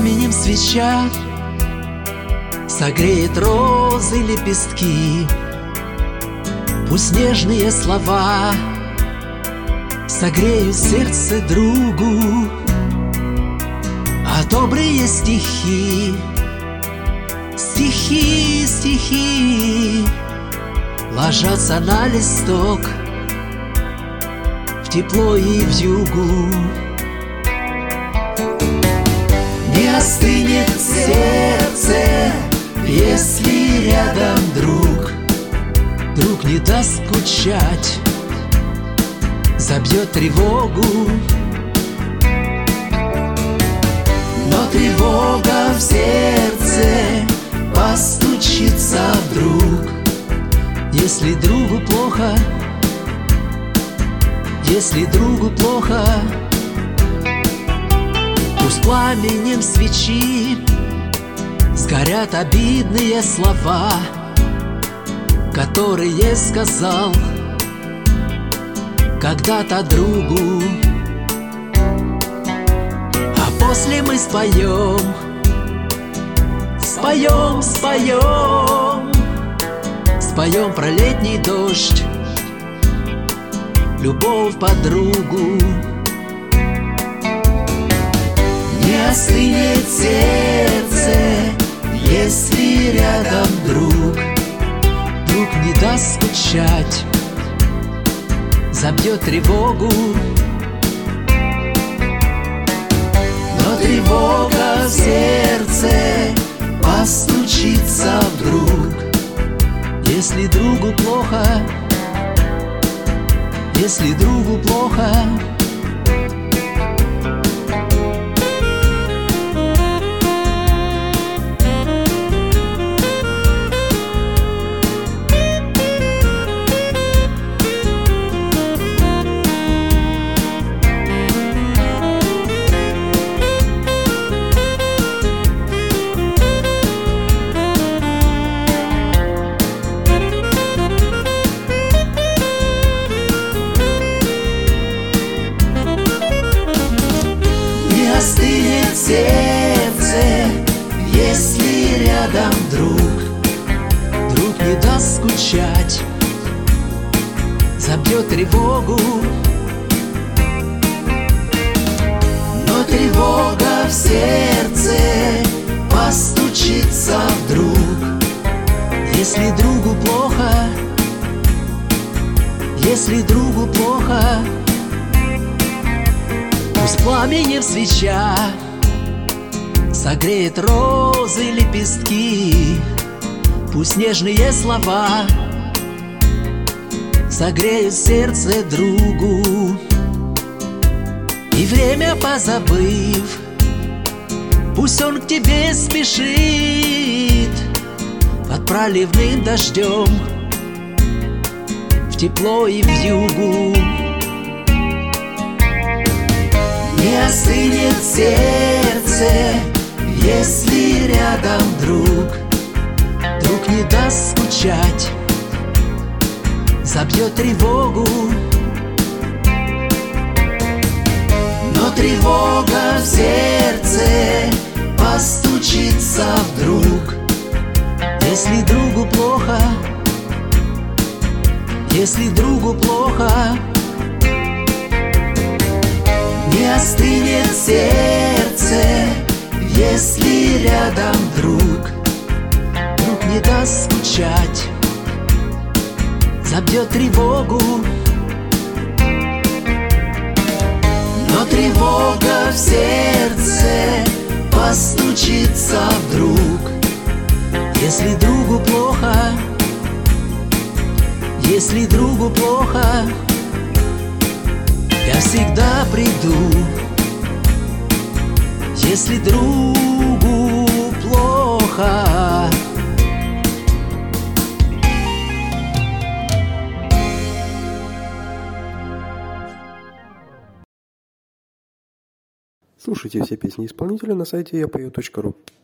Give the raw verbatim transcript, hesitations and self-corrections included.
пламенем свеча согреет розы лепестки. Пусть нежные слова согреют сердце другу, а добрые стихи, стихи, стихи ложатся на листок в тепло и в югу. Не остынет сердце, если рядом друг. Друг не даст скучать, забьет тревогу. Но тревога в сердце постучится вдруг. Если другу плохо, если другу плохо, пусть пламенем свечи сгорят обидные слова, которые сказал когда-то другу. А после мы споем, споем, споем, споем про летний дождь, любовь подругу. Не остынет сердце, если рядом друг. Друг не даст скучать, забьет тревогу. Но тревога в сердце постучится вдруг. Если другу плохо, если другу плохо, остынет сердце, если рядом друг. Друг не даст скучать, забьет тревогу. Но тревога в сердце постучится вдруг. Если другу плохо, если другу плохо, пусть пламенем свеча согреет розы лепестки. Пусть нежные слова согреют сердце другу. И время позабыв, пусть он к тебе спешит под проливным дождем в тепло и в югу. Не остынет сердце, если рядом друг. Друг не даст скучать, забьет тревогу. Но тревога в сердце постучится вдруг. Если другу плохо, если другу плохо, не остынет сердце, если рядом друг. Друг не даст скучать, забьет тревогу. Но тревога в сердце постучится вдруг. Если другу плохо, если другу плохо, я всегда приду. Если другу плохо. Слушайте все песни исполнителя на сайте я пою точка ру.